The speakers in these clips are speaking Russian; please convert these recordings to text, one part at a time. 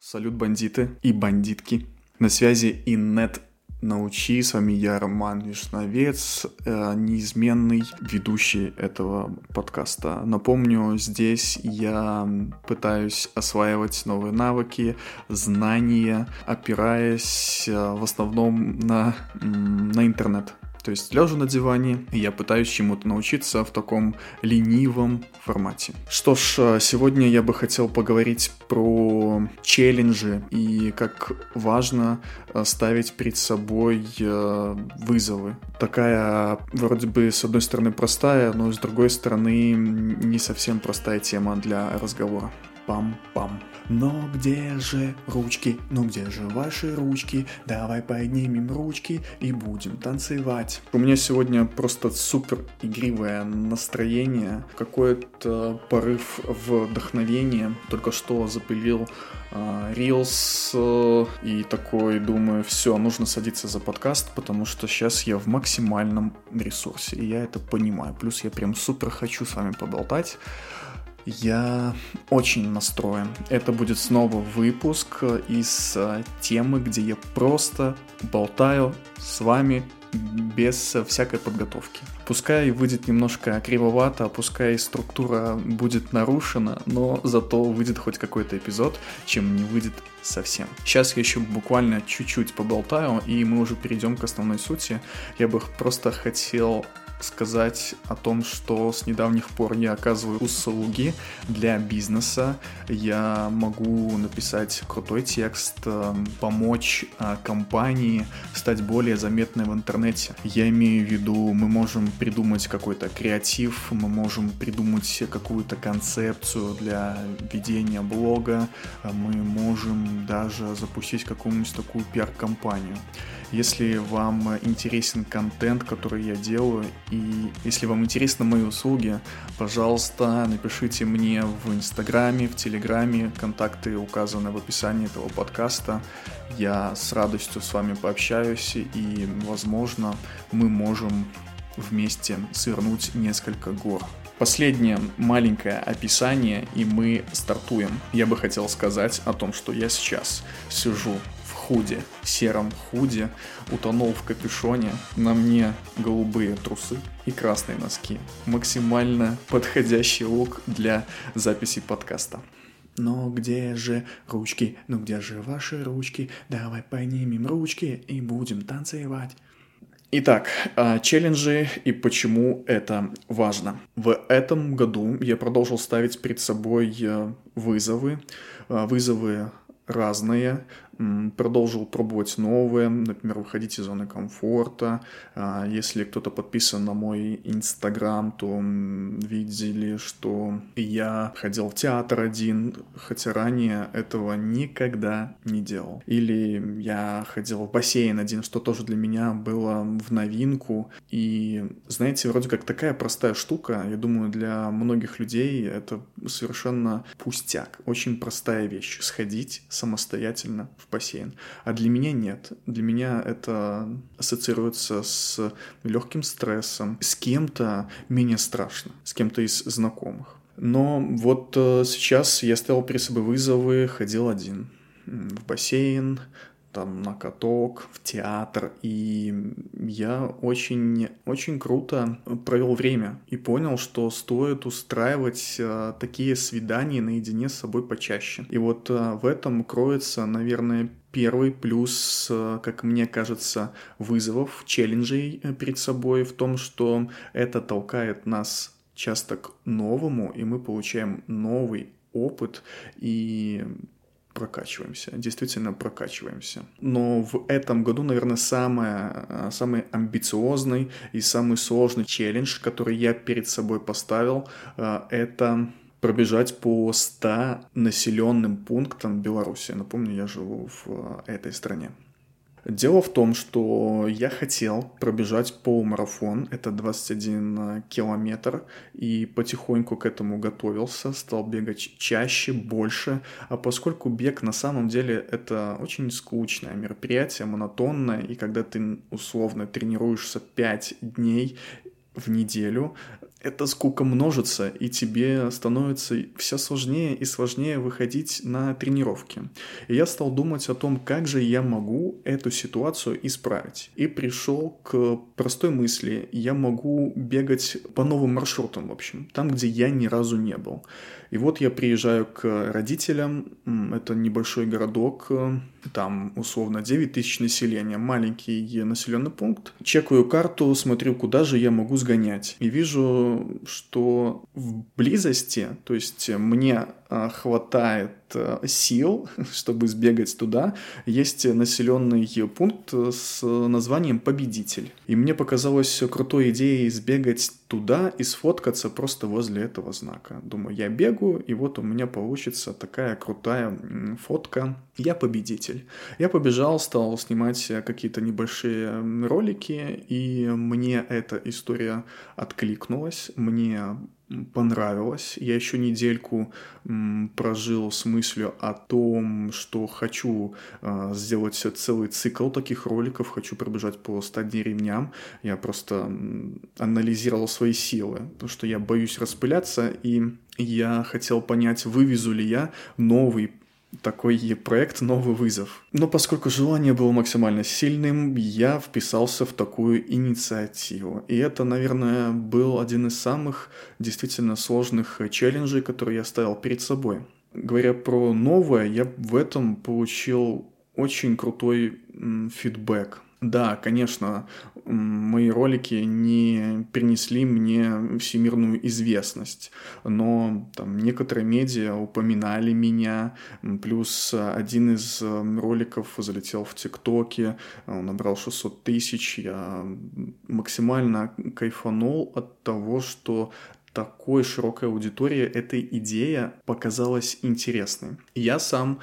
Салют, бандиты и бандитки. На связи Иннет Научи. С вами я, Роман Вишновец, неизменный ведущий этого подкаста. Напомню, здесь я пытаюсь осваивать новые навыки, знания, опираясь в основном на интернет. То есть лежа на диване, я пытаюсь чему-то научиться в таком ленивом формате. Что ж, сегодня я бы хотел поговорить про челленджи и как важно ставить перед собой вызовы. Такая вроде бы с одной стороны простая, но с другой стороны не совсем простая тема для разговора. Пам-пам. Но где же ручки? Ну где же ваши ручки? Давай поднимем ручки и будем танцевать. У меня сегодня просто супер игривое настроение, какой-то порыв вдохновения. Только что запилил Reels и такой думаю, все, нужно садиться за подкаст, потому что сейчас я в максимальном ресурсе, и я это понимаю. Плюс я прям супер хочу с вами поболтать. Я очень настроен. Это будет снова выпуск из темы, где я просто болтаю с вами без всякой подготовки. Пускай выйдет немножко кривовато, пускай структура будет нарушена, но зато выйдет хоть какой-то эпизод, чем не выйдет совсем. Сейчас я еще буквально чуть-чуть поболтаю, и мы уже перейдем к основной сути. Я бы просто хотел сказать о том, что с недавних пор я оказываю услуги для бизнеса. Я могу написать крутой текст, помочь компании стать более заметной в интернете. Я имею в виду, мы можем придумать какой-то креатив, мы можем придумать какую-то концепцию для ведения блога, мы можем даже запустить какую-нибудь такую пиар-компанию. Если вам интересен контент, который я делаю, и если вам интересны мои услуги, пожалуйста, напишите мне в Инстаграме, в Телеграме, контакты указаны в описании этого подкаста. Я с радостью с вами пообщаюсь, и, возможно, мы можем вместе свернуть несколько гор. Последнее маленькое описание, и мы стартуем. Я бы хотел сказать о том, что я сейчас сижу худи, сером худи, утонул в капюшоне, на мне голубые трусы и красные носки. Максимально подходящий лук для записи подкаста. Но где же ручки? Ну где же ваши ручки? Давай поднимем ручки и будем танцевать. Итак, челленджи и почему это важно. В этом году я продолжил ставить перед собой вызовы разные, продолжил пробовать новые, например, выходить из зоны комфорта. Если кто-то подписан на мой Инстаграм, то видели, что я ходил в театр один, хотя ранее этого никогда не делал. Или я ходил в бассейн один, что тоже для меня было в новинку. И, знаете, вроде как такая простая штука, я думаю, для многих людей это совершенно пустяк. Очень простая вещь — сходить самостоятельно в бассейн. А для меня нет. Для меня это ассоциируется с легким стрессом. С кем-то менее страшно, с кем-то из знакомых. Но вот сейчас я ставил перед собой вызовы, ходил один в бассейн, там на каток, в театр, и я очень, очень круто провел время и понял, что стоит устраивать такие свидания наедине с собой почаще. И вот в этом кроется, наверное, первый плюс, как мне кажется, вызовов, челленджей перед собой в том, что это толкает нас часто к новому, и мы получаем новый опыт и прокачиваемся, действительно прокачиваемся. Но в этом году, наверное, самый амбициозный и самый сложный челлендж, который я перед собой поставил, это пробежать по 100 населенным пунктам Беларуси. Напомню, я живу в этой стране. Дело в том, что я хотел пробежать полумарафон, это 21 километр, и потихоньку к этому готовился, стал бегать чаще, больше, а поскольку бег на самом деле это очень скучное мероприятие, монотонное, и когда ты условно тренируешься 5 дней в неделю, эта скука множится, и тебе становится все сложнее и сложнее выходить на тренировки. И я стал думать о том, как же я могу эту ситуацию исправить. И пришел к простой мысли: я могу бегать по новым маршрутам, в общем, там, где я ни разу не был. И вот я приезжаю к родителям, это небольшой городок, там условно 9 тысяч населения, маленький населенный пункт. Чекаю карту, смотрю, куда же я могу сгонять. И вижу, что в близости, то есть мне хватает сил, чтобы сбегать туда, есть населенный пункт с названием Победитель. И мне показалось крутой идеей сбегать туда и сфоткаться просто возле этого знака. Думаю, я бегаю, и вот у меня получится такая крутая фотка. Я победитель. Я побежал, стал снимать какие-то небольшие ролики, и мне эта история откликнулась, мне понравилось. Я еще недельку прожил с мыслью о том, что хочу сделать целый цикл таких роликов, хочу пробежать по 100 деревням. Я просто анализировал свои силы, потому что я боюсь распыляться, и я хотел понять, вывезу ли я новый такой проект, новый вызов. Но поскольку желание было максимально сильным, я вписался в такую инициативу. И это, наверное, был один из самых действительно сложных челленджей, которые я ставил перед собой. Говоря про новое, я в этом получил очень крутой фидбэк. Да, конечно, мои ролики не принесли мне всемирную известность, но там некоторые медиа упоминали меня, плюс один из роликов залетел в ТикТоке, он набрал 600 тысяч, я максимально кайфанул от того, что такой широкой аудитории эта идея показалась интересной. Я сам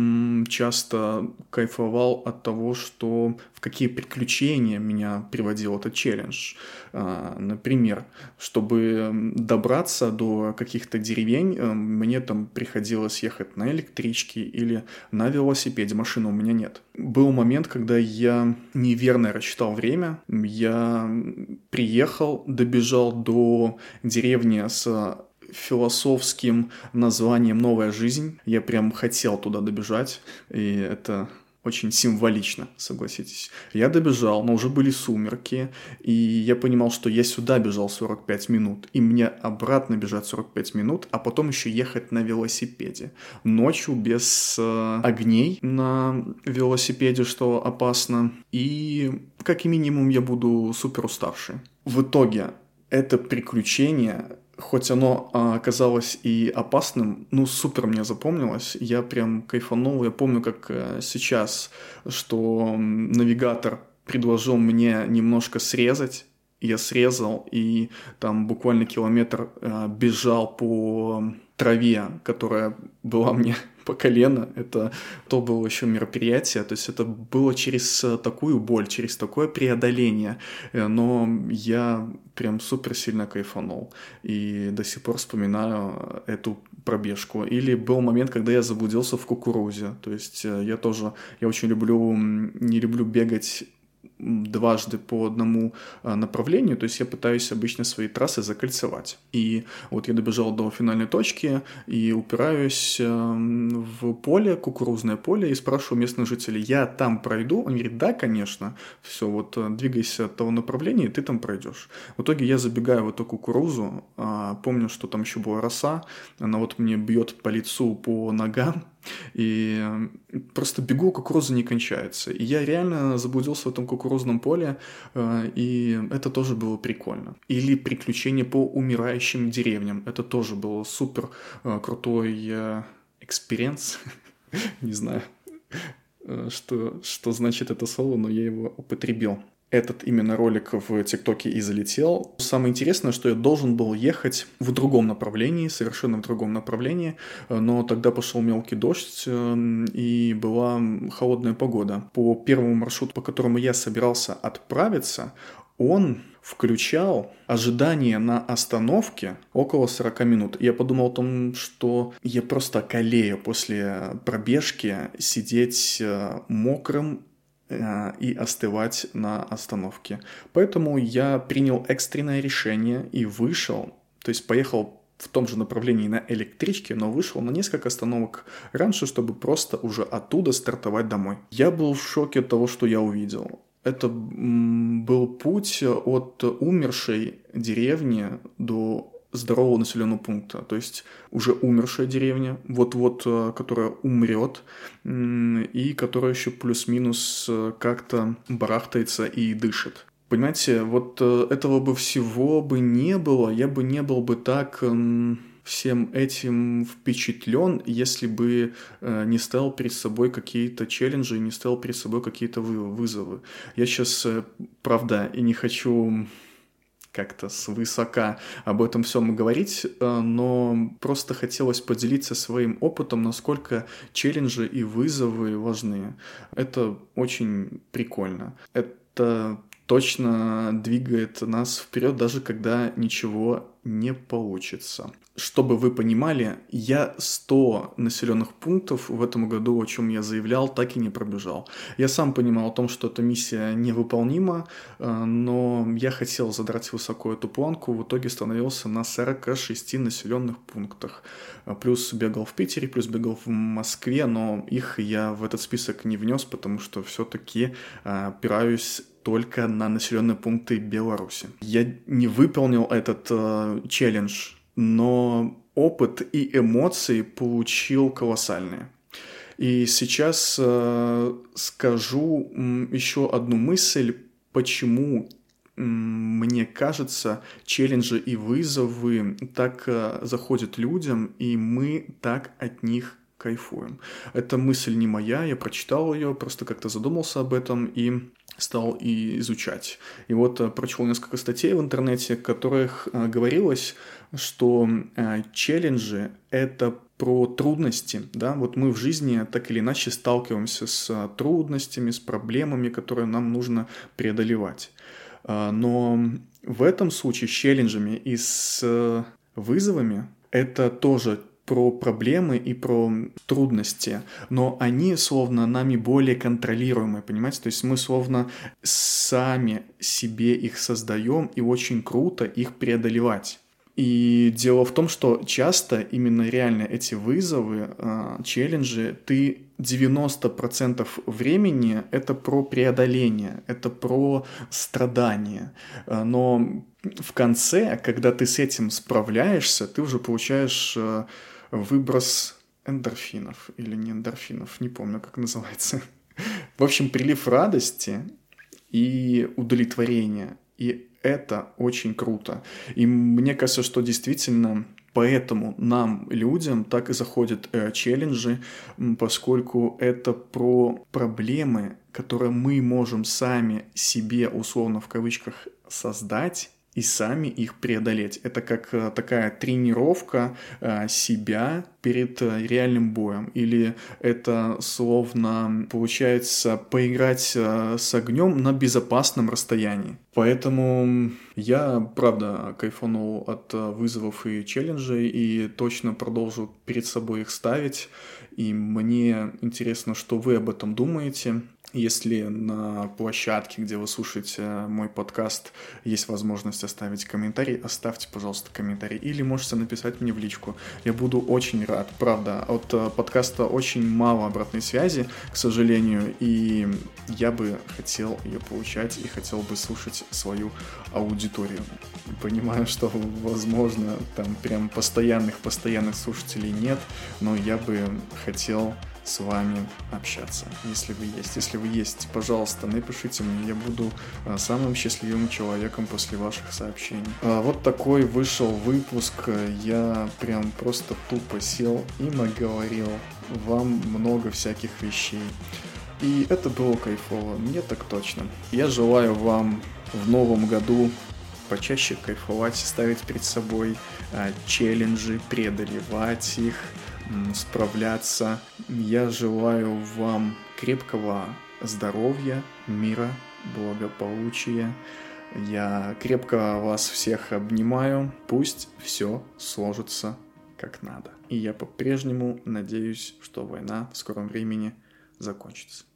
часто кайфовал от того, что в какие приключения меня приводил этот челлендж. Например, чтобы добраться до каких-то деревень, мне там приходилось ехать на электричке или на велосипеде, машины у меня нет. Был момент, когда я неверно рассчитал время, я приехал, добежал до деревни с философским названием «Новая жизнь». Я прям хотел туда добежать, и это очень символично, согласитесь. Я добежал, но уже были сумерки, и я понимал, что я сюда бежал 45 минут, и мне обратно бежать 45 минут, а потом еще ехать на велосипеде. Ночью без огней на велосипеде, что опасно, и как минимум я буду супер уставший. В итоге это приключение, хоть оно оказалось и опасным, супер мне запомнилось. Я прям кайфанул. Я помню, как сейчас, что навигатор предложил мне немножко срезать. Я срезал и там буквально километр бежал по траве, которая была мне по колено. Это то было еще мероприятие, то есть это было через такую боль, через такое преодоление, но я прям супер сильно кайфанул и до сих пор вспоминаю эту пробежку. Или был момент, когда я заблудился в кукурузе, то есть я очень не люблю бегать дважды по одному направлению, то есть я пытаюсь обычно свои трассы закольцевать. И вот я добежал до финальной точки и упираюсь в поле, кукурузное поле, и спрашиваю местных жителей: я там пройду? Он говорит: да, конечно, все, вот двигайся от того направления, и ты там пройдешь. В итоге я забегаю в эту кукурузу, помню, что там еще была роса, она вот мне бьет по лицу, по ногам, и просто бегу, кукуруза не кончается. И я реально заблудился в этом кукурузном поле, и это тоже было прикольно. Или приключения по умирающим деревням. Это тоже был супер крутой экспириенс. Не знаю, что значит это слово, но я его употребил. Этот именно ролик в ТикТоке и залетел. Самое интересное, что я должен был ехать в другом направлении, совершенно в другом направлении, но тогда пошел мелкий дождь и была холодная погода. По первому маршруту, по которому я собирался отправиться, он включал ожидание на остановке около 40 минут. Я подумал о том, что я просто околею после пробежки сидеть мокрым и остывать на остановке. Поэтому я принял экстренное решение и вышел, то есть поехал в том же направлении на электричке, но вышел на несколько остановок раньше, чтобы просто уже оттуда стартовать домой. Я был в шоке от того, что я увидел. Это был путь от умершей деревни до здорового населенного пункта, то есть уже умершая деревня, вот-вот, которая умрет, и которая еще плюс-минус как-то барахтается и дышит. Понимаете, вот этого бы всего бы не было, я бы не был бы так всем этим впечатлен, если бы не ставил перед собой какие-то челленджи, не ставил перед собой какие-то вызовы. Я сейчас, правда, и не хочу как-то свысока об этом всем говорить, но просто хотелось поделиться своим опытом, насколько челленджи и вызовы важны. Это очень прикольно. Это точно двигает нас вперед, даже когда ничего не получится. Чтобы вы понимали, я 100 населенных пунктов в этом году, о чем я заявлял, так и не пробежал. Я сам понимал о том, что эта миссия невыполнима, но я хотел задрать высоко эту планку, в итоге становился на 46 населенных пунктах. Плюс бегал в Питере, плюс бегал в Москве, но их я в этот список не внес, потому что все-таки опираюсь только на населенные пункты Беларуси. Я не выполнил этот челлендж, но опыт и эмоции получил колоссальные. И сейчас скажу еще одну мысль, почему мне кажется, челленджи и вызовы так заходят людям, и мы так от них кайфуем. Эта мысль не моя, я прочитал ее, просто как-то задумался об этом и стал и изучать. И вот прочел несколько статей в интернете, в которых говорилось, что челленджи — это про трудности, да, вот мы в жизни так или иначе сталкиваемся с трудностями, с проблемами, которые нам нужно преодолевать. Но в этом случае с челленджами и с вызовами это тоже про проблемы и про трудности, но они словно нами более контролируемые, понимаете? То есть мы словно сами себе их создаем, и очень круто их преодолевать. И дело в том, что часто именно реально эти вызовы, челленджи, ты 90% времени это про преодоление, это про страдание. Но в конце, когда ты с этим справляешься, ты уже получаешь выброс эндорфинов или не эндорфинов, не помню, как называется. В общем, прилив радости и удовлетворения. И это очень круто. И мне кажется, что действительно поэтому нам, людям, так и заходят челленджи, поскольку это про проблемы, которые мы можем сами себе, условно в кавычках, создать и сами их преодолеть. Это как такая тренировка себя перед реальным боем. Или это словно, получается, поиграть с огнем на безопасном расстоянии. Поэтому я, правда, кайфанул от вызовов и челленджей и точно продолжу перед собой их ставить. И мне интересно, что вы об этом думаете. Если на площадке, где вы слушаете мой подкаст, есть возможность оставить комментарий, оставьте, пожалуйста, комментарий. Или можете написать мне в личку. Я буду очень рад. Правда, от подкаста очень мало обратной связи, к сожалению, и я бы хотел ее получать и хотел бы слушать свою аудиторию. Понимаю, что, возможно, там прям постоянных слушателей нет, но я бы хотел с вами общаться, если вы есть, пожалуйста, напишите мне, я буду самым счастливым человеком после ваших сообщений. Вот такой вышел выпуск, я прям просто тупо сел и наговорил вам много всяких вещей. И это было кайфово, мне так точно. Я желаю вам в новом году почаще кайфовать, ставить перед собой челленджи, преодолевать их, справляться. Я желаю вам крепкого здоровья, мира, благополучия. Я крепко вас всех обнимаю. Пусть все сложится как надо. И я по-прежнему надеюсь, что война в скором времени закончится.